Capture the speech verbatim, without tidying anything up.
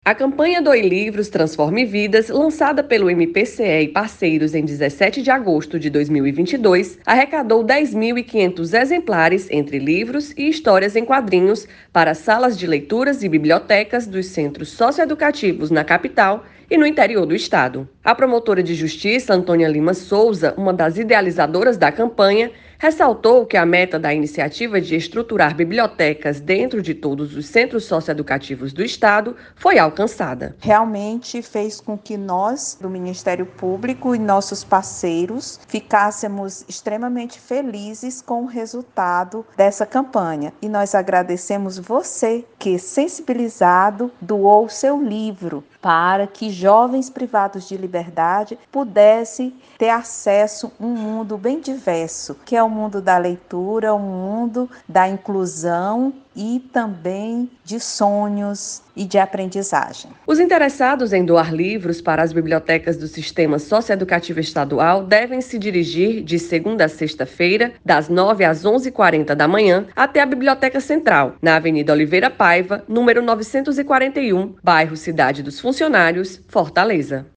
A campanha Doe Livros Transforme Vidas, lançada pelo M P C E e parceiros em dezessete de agosto de dois mil e vinte e dois, arrecadou dez mil e quinhentos exemplares entre livros e histórias em quadrinhos para salas de leituras e bibliotecas dos centros socioeducativos na capital e no interior do estado. A promotora de justiça, Antônia Lima Souza, uma das idealizadoras da campanha, ressaltou que a meta da iniciativa de estruturar bibliotecas dentro de todos os centros socioeducativos do estado foi alcançada. Realmente fez com que nós, do Ministério Público e nossos parceiros, ficássemos extremamente felizes com o resultado dessa campanha. E nós agradecemos você que, sensibilizado, doou seu livro para que jovens privados de liberdade pudessem ter acesso a um mundo bem diverso, que é o mundo da leitura, o mundo da inclusão e também de sonhos e de aprendizagem. Os interessados em doar livros para as bibliotecas do Sistema Socioeducativo Estadual devem se dirigir de segunda a sexta-feira, das nove às onze e quarenta da manhã, até a Biblioteca Central, na Avenida Oliveira Paiva, número novecentos e quarenta e um, bairro Cidade dos Funcionários, Fortaleza.